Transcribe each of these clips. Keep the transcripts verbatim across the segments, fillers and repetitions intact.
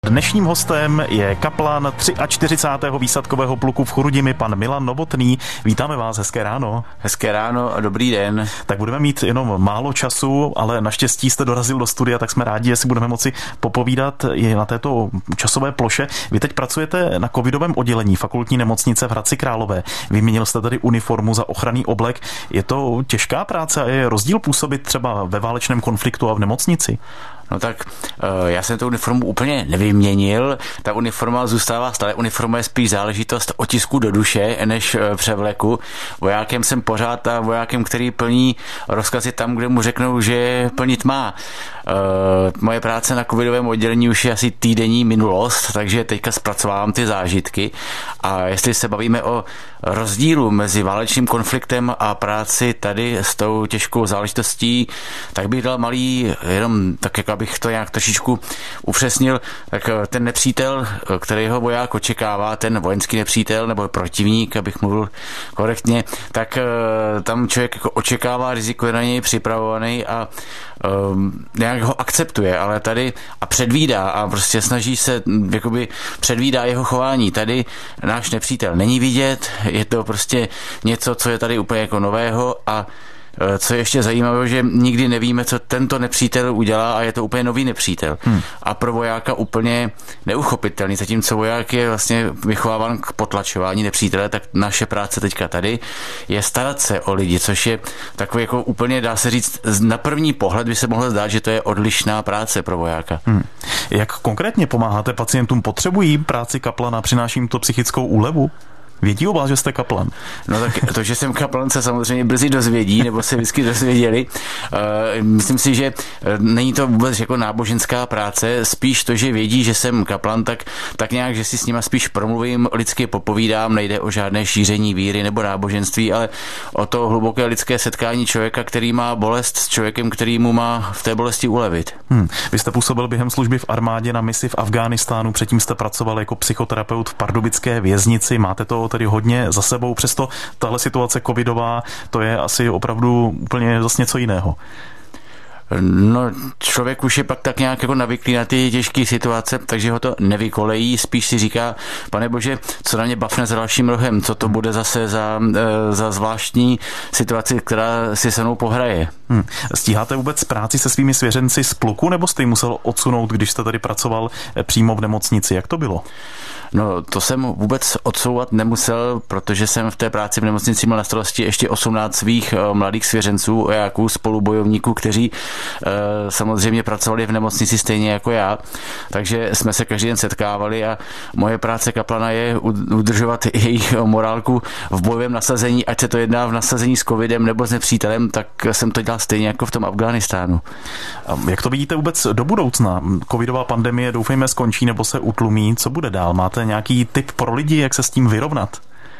Dnešním hostem je kaplan čtyřicátého třetího výsadkového pluku v Chrudimi, pan Milan Novotný. Vítáme vás, hezké ráno. Hezké ráno a dobrý den. Tak budeme mít jenom málo času, ale naštěstí jste dorazil do studia, tak jsme rádi, že si budeme moci popovídat i na této časové ploše. Vy teď pracujete na covidovém oddělení fakultní nemocnice v Hradci Králové. Vyměnil jste tady uniformu za ochranný oblek. Je to těžká práce a je rozdíl působit třeba ve válečném konfliktu a v nemocnici? No tak já jsem tu uniformu úplně nevyměnil. Ta uniforma zůstává stále. Uniforma je spíš záležitost otisku do duše než převleku. Vojákem jsem pořád a vojákem, který plní rozkazy tam, kde mu řeknou, že plnit má. Moje práce na covidovém oddělení už je asi týdenní minulost, takže teďka zpracovávám ty zážitky. A jestli se bavíme o rozdílu mezi válečným konfliktem a práci tady s tou těžkou záležitostí, tak bych dal malý, jenom tak jako abych to nějak trošičku upřesnil, tak ten nepřítel, kterého voják očekává, ten vojenský nepřítel nebo protivník, abych mluvil korektně, tak tam člověk jako očekává, riziko je na něj připravovaný a um, nějak ho akceptuje, ale tady a předvídá a prostě snaží se, jakoby předvídá jeho chování. Tady náš nepřítel není vidět, je to prostě něco, co je tady úplně jako nového a co je ještě zajímavé, že nikdy nevíme, co tento nepřítel udělá a je to úplně nový nepřítel. Hmm. A pro vojáka úplně neuchopitelný. Zatímco voják je vlastně vychováván k potlačování nepřítele, tak naše práce teďka tady je starat se o lidi, což je takový jako úplně, dá se říct, na první pohled by se mohlo zdát, že to je odlišná práce pro vojáka. Hmm. Jak konkrétně pomáháte pacientům? Potřebují práci kaplana? Přináší jim to psychickou úlevu? Vědí o vás, že jste kaplan? No tak to, že jsem kaplan, se samozřejmě brzy dozvědí, nebo se vždycky dozvěděli. Myslím si, že není to vůbec jako náboženská práce, spíš to, že vědí, že jsem kaplan, tak, tak nějak, že si s nima spíš promluvím, lidsky popovídám, nejde o žádné šíření víry nebo náboženství, ale o to hluboké lidské setkání člověka, který má bolest s člověkem, který mu má v té bolesti ulevit. Hmm. Vy jste působil během služby v armádě na misi v Afghánistánu, předtím jste pracoval jako psychoterapeut v pardubické věznici, máte to tedy hodně za sebou, přesto tahle situace covidová, to je asi opravdu úplně zase něco jiného. No, člověk už je pak tak nějak jako navyklý na ty těžké situace, takže ho to nevykolejí, spíš si říká, pane bože, co na mě bafne za dalším rohem, co to bude zase za, za zvláštní situaci, která si se mnou pohraje. Hmm. Stíháte vůbec práci se svými svěřenci z pluku, nebo jste ji musel odsunout, když jste tady pracoval přímo v nemocnici? Jak to bylo? No, to jsem vůbec odsouvat nemusel, protože jsem v té práci v nemocnici měl na starosti ještě osmnáct svých mladých svěřenců, vojáků, spolubojovníků, kteří e, samozřejmě pracovali v nemocnici stejně jako já, takže jsme se každý den setkávali a moje práce kaplana je udržovat jejich morálku v bojovém nasazení, ať se to jedná v nasazení s covidem nebo s nepřítelem, tak jsem to dělal stejně jako v tom Afghánistánu. Jak to vidíte vůbec do budoucna? Covidová pandemie doufejme skončí nebo se utlumí. Co bude dál? Máte nějaký tip pro lidi, jak se s tím vyrovnat?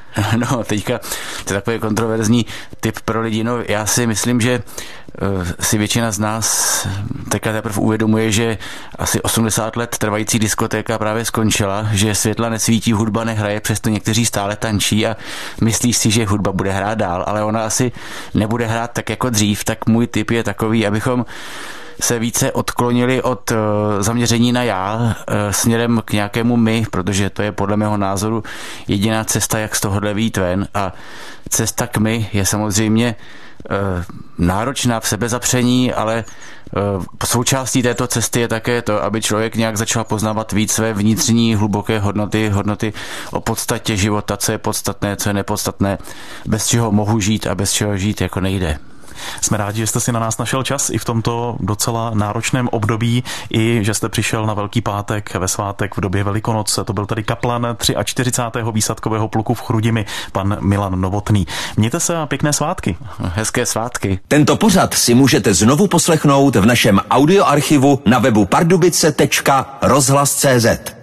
No, teďka to je takový kontroverzní tip pro lidi. No, já si myslím, že uh, si většina z nás teďka teprve uvědomuje, že asi osmdesát let trvající diskotéka právě skončila, že světla nesvítí, hudba nehraje, přesto někteří stále tančí a myslí si, že hudba bude hrát dál, ale ona asi nebude hrát tak jako dřív, tak můj tip je takový, abychom se více odklonili od uh, zaměření na já uh, směrem k nějakému my, protože to je podle mého názoru jediná cesta, jak z tohohle vyjít ven a cesta k my je samozřejmě uh, náročná v sebezapření, ale uh, součástí této cesty je také to, aby člověk nějak začal poznávat víc své vnitřní hluboké hodnoty, hodnoty o podstatě života, co je podstatné, co je nepodstatné, bez čeho mohu žít a bez čeho žít jako nejde. Jsme rádi, že jste si na nás našel čas i v tomto docela náročném období, i že jste přišel na Velký pátek ve svátek v době Velikonoce. To byl tady kaplan čtyřicátého třetího výsadkového pluku v Chrudimi, pan Milan Novotný. Mějte se a pěkné svátky. Hezké svátky. Tento pořad si můžete znovu poslechnout v našem audioarchivu na webu pardubice tečka rozhlas tečka cé zet.